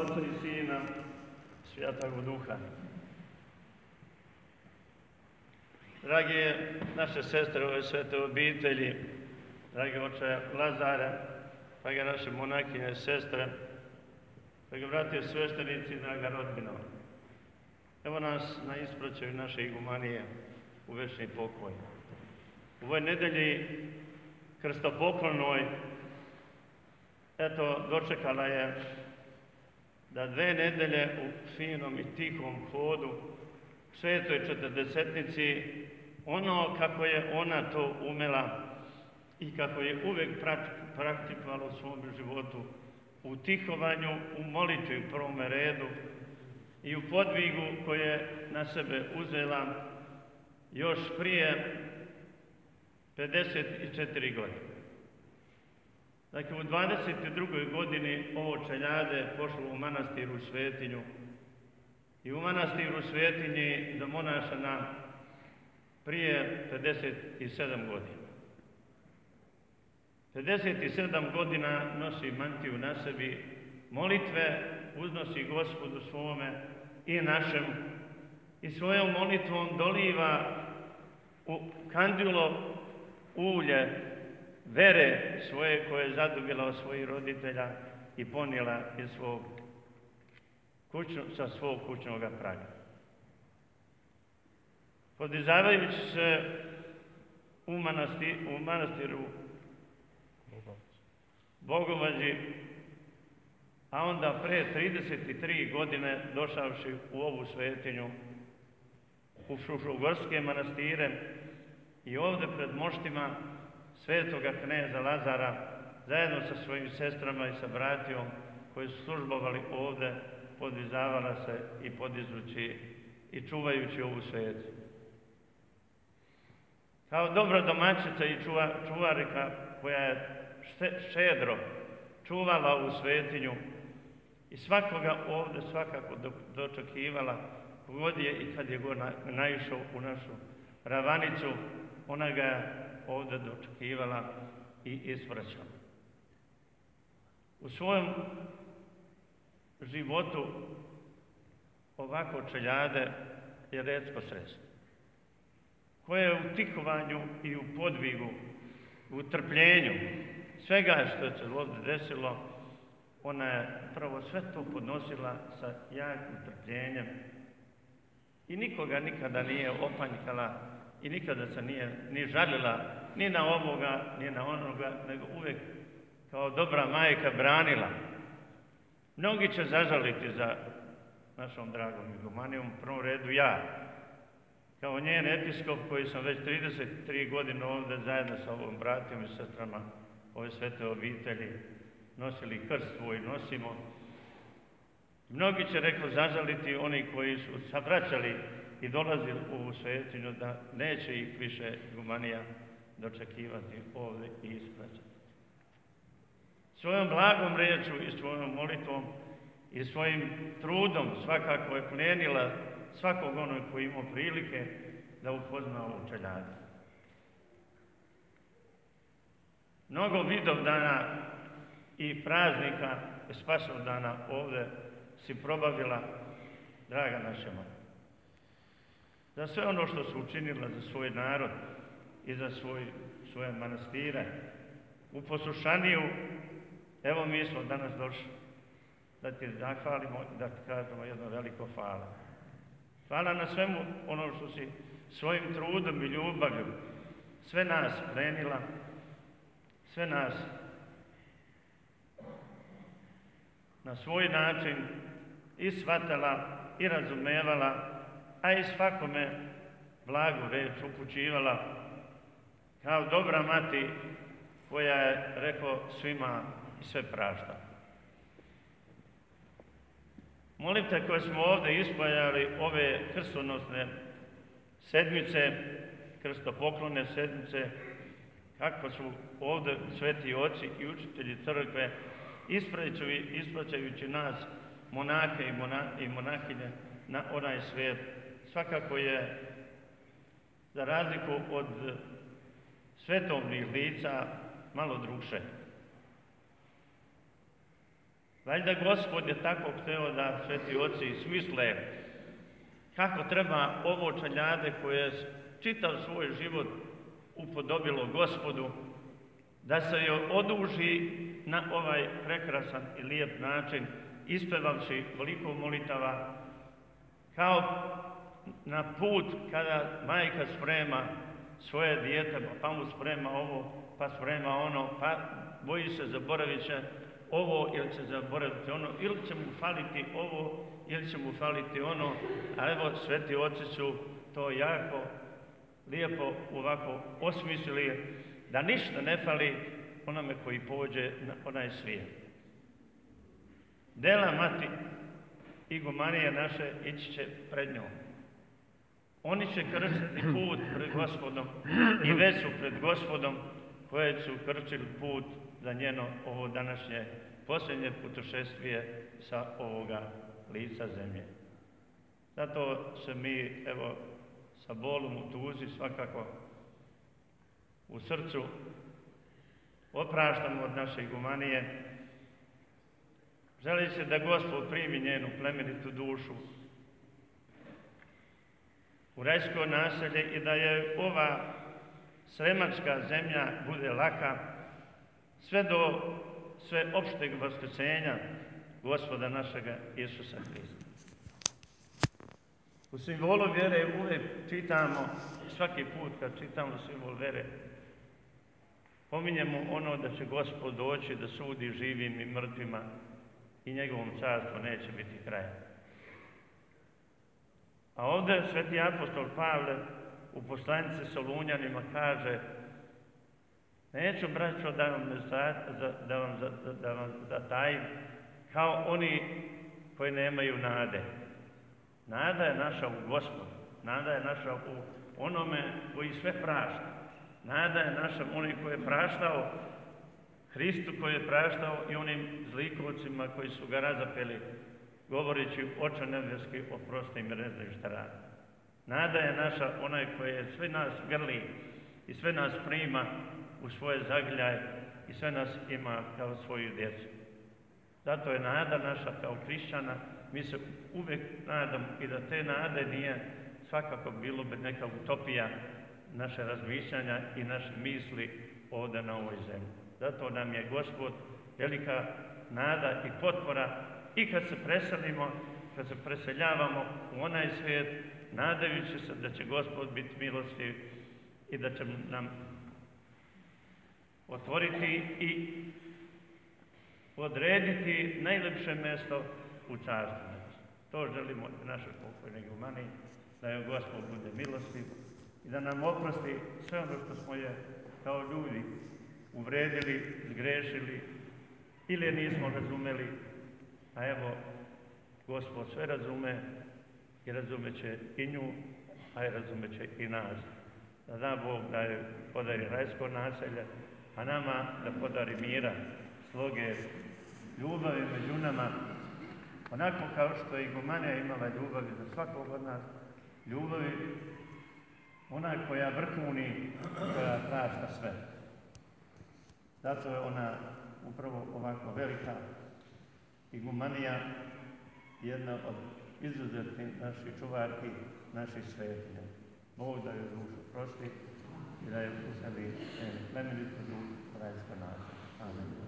Otca i Sina, Svjetog Duha. Dragi naše sestre ove svete obitelji, dragi oče Lazare, dragi naše monakinje, sestre, dragi brati sveštenici, draga rodbina. Evo nas na ispraćaju naše igumanije u večni pokoj. U ovoj nedelji krstopoklonoj, eto, dočekala je da 2 nedelje u finom i tihom hodu, svetoj četrdesetnici, ono kako je ona to umela i kako je uvek praktikovala u svom životu, u tihovanju, u molitvi u prvome redu i u podvigu koje je na sebe uzela još prije 54 godine. Dakle, u 22. godini ovo čeljade pošlo u manastir u Svetinju i u manastiru Svetinji domonašana prije 57 godina. 57 godina nosi mantiju na sebi, molitve uznosi Gospodu svome i našem i svojom molitvom doliva u kandilo ulje vere svoje koje je zadobila od svojih roditelja i ponijela sa svog kućnog praga. Podizavajući se u manastiru Bogovađi, a onda pre 33 godine došavši u ovu svetinju, u Fruškogorske manastire i ovde pred moštima svetoga kneza Lazara, zajedno sa svojim sestrama i sa bratijom koji su službovali ovde, podvizavala se i podizući i čuvajući ovu svetu. Kao dobra domaćica i čuvarika koja je šedro čuvala ovu svetinju i svakoga ovde svakako dočekivala, kogod je i kad je god naišao u našu ravanicu, ona ga je ovde dočekivala i ispraćala. U svojom životu ovako čeljade je retko sredstvo, koje je u tihovanju i u podvigu, u trpljenju svega što se ovde desilo, ona je prvo sve to podnosila sa jakim trpljenjem i nikoga nikada nije opanjkala i nikada se nije ni žalila ni na ovoga, ni na onoga, nego uvek kao dobra majka branila. Mnogi će zažaliti za našom dragom igumanijom, u prvom redu ja, kao njen episkop koji sam već 33 godine ovde zajedno sa ovom bratijom i sestrama ove svete obitelji nosili krst svoj, nosimo. Mnogi će, rekao, zažaliti oni koji su savraćali i dolazili u ovu svetinju da neće ih više igumanija dočekivati ovde i ispraćati. Svojom blagom rečju i svojom molitvom i svojim trudom svakako je plenila svakog onog koji imao prilike da upozna ovu čeljadu. Mnogo Vidovdana i praznika Spasovdana ovde si probavila, draga naša majka, za sve ono što su učinila za svoj narod i za svoje manastire. U poslušaniju, evo mi smo danas došli da ti zahvalimo i da ti kažemo jedno veliko hvala. Hvala na svemu ono što si svojim trudom i ljubavlju sve nas plenila, sve nas na svoj način i shvatala i razumevala, a i svakome blagu reč upućivala kao dobra mati koja je, rekao, svima sve prašta. Molitve koje smo ovde ispojali, ove krstonosne sedmice, krstopoklonne sedmice, kako su ovde sveti oci i učitelji crkve ispraćajući nas, monake i monahinje, na onaj svijet, svakako je, za razliku od svetovnih lica, malo drugše. Valjda Gospod je tako hteo da sveti oci smisle kako treba ovo čeljade koje je čitav svoj život upodobilo Gospodu, da se joj oduži na ovaj prekrasan i lijep način, ispevavši veliko molitava, kao na put kada majka sprema svoje dijete, pa mu sprema ovo, pa sprema ono, pa boji se zaboravit će ovo ili će zaboraviti ono, ili će mu faliti ovo, ili će mu faliti ono, a evo sveti oci su to jako lijepo ovako osmislili, da ništa ne fali onome koji pođe na onaj svijet. Dela mati igumanije naše ići će pred njom. Oni će krčiti put pred Gospodom i već su pred Gospodom koje su krčili put za njeno ovo današnje posljednje putešestvije sa ovoga lica zemlje. Zato se mi, evo, sa bolom u tuzi svakako u srcu opraštamo od naše igumanije, želi se da Gospod primi njenu plemenitu dušu u rajsko naselje i da je ova sremačka zemlja bude laka sve do opšteg vaskrsenja Gospoda našega Isusa Hrista. U simbolu vjere uvijek čitamo, svaki put kad čitamo simbol vjere, pominjemo ono da će Gospod doći da sudi živim i mrtvima i njegovom carstvu neće biti kraja. A ovdje sveti apostol Pavle u poslanici Solunjanima kaže: neću, braćo, da vam zatajim kao oni koji nemaju nade. Nada je naša u Gospodu, nada je naša u onome koji sve prašta. Nada je naša u onim koji je praštao, Hristu koji je praštao i onim zlikovcima koji su ga razapeli, govoreći: Oče nebeski, oprosti im, ne znaju šta rade. Nada je naša onaj koji je sve nas grli i sve nas prima u svoje zagrljaje i sve nas ima kao svoju djecu. Zato je nada naša kao hrišćana, mi se uvijek nadamo i da te nade nije svakako bilo bi neka utopija naše razmišljanja i naše misli ovdje na ovoj zemlji. Zato nam je Gospod velika nada i potpora i kad se preselimo, kad se preseljavamo u onaj svijet, nadajući se da će Gospod biti milostiv i da će nam otvoriti i odrediti najljepše mjesto u carstvu. To želimo našoj pokojnoj igumaniji, da je Gospod bude milostiv i da nam oprosti sve ono što smo je kao ljudi uvredili, zgrešili ili nismo razumeli, a evo Gospod sve razume i razumeće i nju, a i razumeće i nas. Da da Bog da je podari rajsko naselje, a nama da podari mira, sloge, ljubavi među nama, onako kao što je igumanija imala ljubavi za svakog od nas, ljubavi ona koja vrhuni, koja prašta sve. Zato je ona upravo ovako velika igumanija, jedna od izuzetnih naših čuvarki, naših svetinja. Bog da joj dušu prosti i da je useli plemenitu dušu rajsko naselje. Amen.